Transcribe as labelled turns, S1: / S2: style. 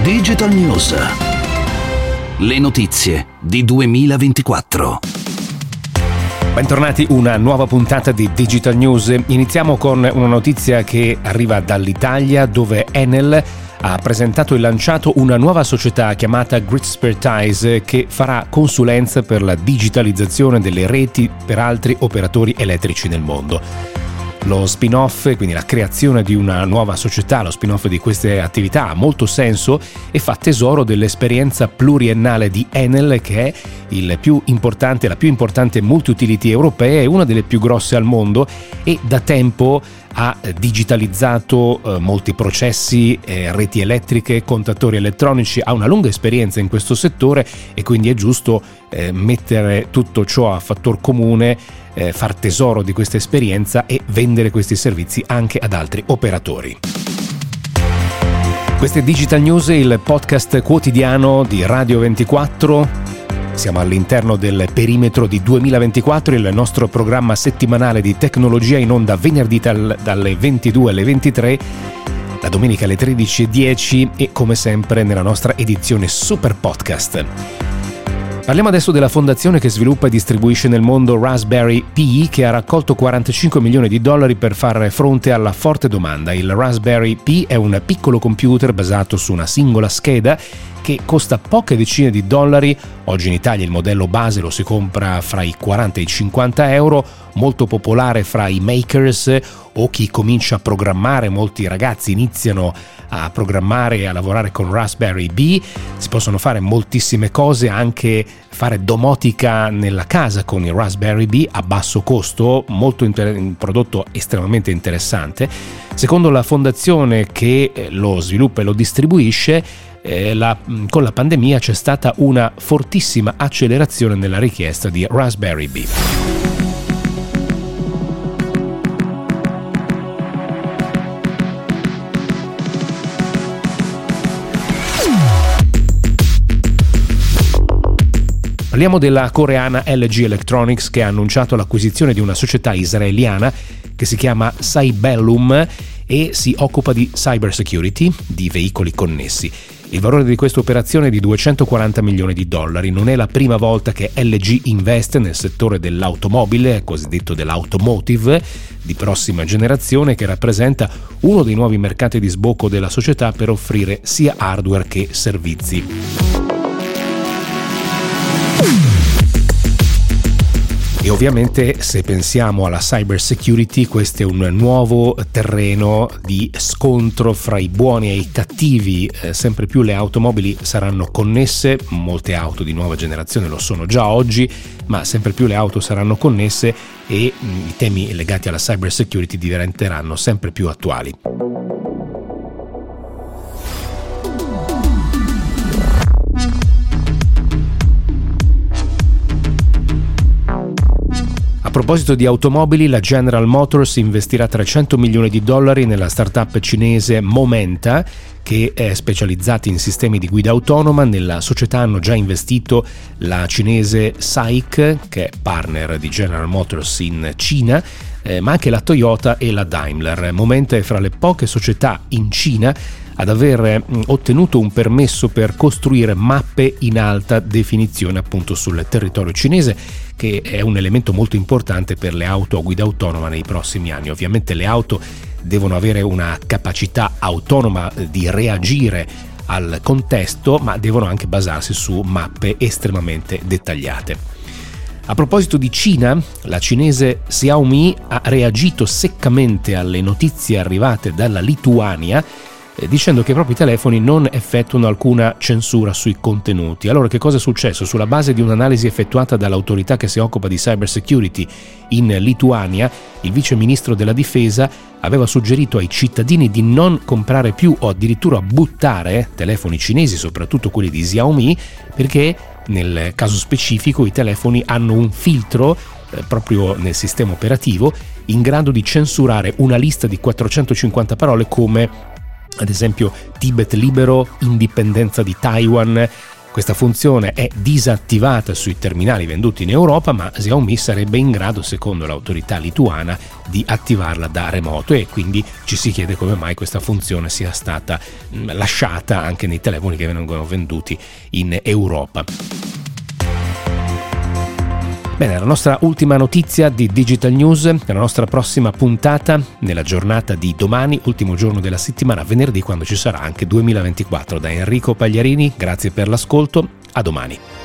S1: Digital News. Le notizie di 2024.
S2: Bentornati, una nuova puntata di Digital News. Iniziamo con una notizia che arriva dall'Italia, dove Enel ha presentato e lanciato una nuova società chiamata Gridspertise, che farà consulenza per la digitalizzazione delle reti per altri operatori elettrici nel mondo. Lo spin-off, quindi la creazione di una nuova società, lo spin-off di queste attività ha molto senso e fa tesoro dell'esperienza pluriennale di Enel, che è la più importante multi-utility europea e una delle più grosse al mondo, e da tempo ha digitalizzato molti processi, reti elettriche, contatori elettronici, ha una lunga esperienza in questo settore e quindi è giusto mettere tutto ciò a fattor comune, far tesoro di questa esperienza e vendere questi servizi anche ad altri operatori. Queste Digital News, il podcast quotidiano di Radio 24. Siamo all'interno del perimetro di 2024, il nostro programma settimanale di tecnologia in onda venerdì dalle 22 alle 23, la domenica alle 13:10 e come sempre nella nostra edizione Super Podcast. Parliamo adesso della fondazione che sviluppa e distribuisce nel mondo Raspberry Pi, che ha raccolto $45 milioni per far fronte alla forte domanda. Il Raspberry Pi è un piccolo computer basato su una singola scheda che costa poche decine di dollari. Oggi in Italia il modello base lo si compra fra i 40 e i 50 euro, molto popolare fra i makers o chi comincia a programmare. Molti ragazzi iniziano a programmare e a lavorare con Raspberry Pi. Si possono fare moltissime cose, anche fare domotica nella casa con il Raspberry Pi a basso costo, un prodotto estremamente interessante. Secondo la fondazione che lo sviluppa e lo distribuisce, con la pandemia c'è stata una fortissima accelerazione nella richiesta di Raspberry Pi. Parliamo della coreana LG Electronics, che ha annunciato l'acquisizione di una società israeliana che si chiama Cybellum e si occupa di cybersecurity, di veicoli connessi. Il valore di questa operazione è di $240 milioni. Non è la prima volta che LG investe nel settore dell'automobile, cosiddetto dell'automotive, di prossima generazione, che rappresenta uno dei nuovi mercati di sbocco della società per offrire sia hardware che servizi. E ovviamente, se pensiamo alla cyber security, questo è un nuovo terreno di scontro fra i buoni e i cattivi. Sempre più le automobili saranno connesse, molte auto di nuova generazione lo sono già oggi, ma sempre più le auto saranno connesse e i temi legati alla cyber security diventeranno sempre più attuali. A proposito di automobili, la General Motors investirà $300 milioni nella startup cinese Momenta, che è specializzata in sistemi di guida autonoma. Nella società hanno già investito la cinese SAIC, che è partner di General Motors in Cina, ma anche la Toyota e la Daimler. Momenta è fra le poche società in Cina ad aver ottenuto un permesso per costruire mappe in alta definizione appunto sul territorio cinese, che è un elemento molto importante per le auto a guida autonoma nei prossimi anni. Ovviamente le auto devono avere una capacità autonoma di reagire al contesto, ma devono anche basarsi su mappe estremamente dettagliate. A proposito di Cina, la cinese Xiaomi ha reagito seccamente alle notizie arrivate dalla Lituania, dicendo che i propri telefoni non effettuano alcuna censura sui contenuti. Allora, che cosa è successo? Sulla base di un'analisi effettuata dall'autorità che si occupa di cyber security in Lituania, il vice ministro della difesa aveva suggerito ai cittadini di non comprare più o addirittura buttare telefoni cinesi, soprattutto quelli di Xiaomi, perché nel caso specifico i telefoni hanno un filtro proprio nel sistema operativo in grado di censurare una lista di 450 parole come ad esempio Tibet libero, indipendenza di Taiwan, Questa funzione è disattivata sui terminali venduti in Europa, ma Xiaomi sarebbe in grado, secondo l'autorità lituana, di attivarla da remoto, e quindi ci si chiede come mai questa funzione sia stata lasciata anche nei telefoni che vengono venduti in Europa. Bene, la nostra ultima notizia di Digital News, la nostra prossima puntata nella giornata di domani, ultimo giorno della settimana, venerdì, quando ci sarà anche 2024. Da Enrico Pagliarini, grazie per l'ascolto, a domani.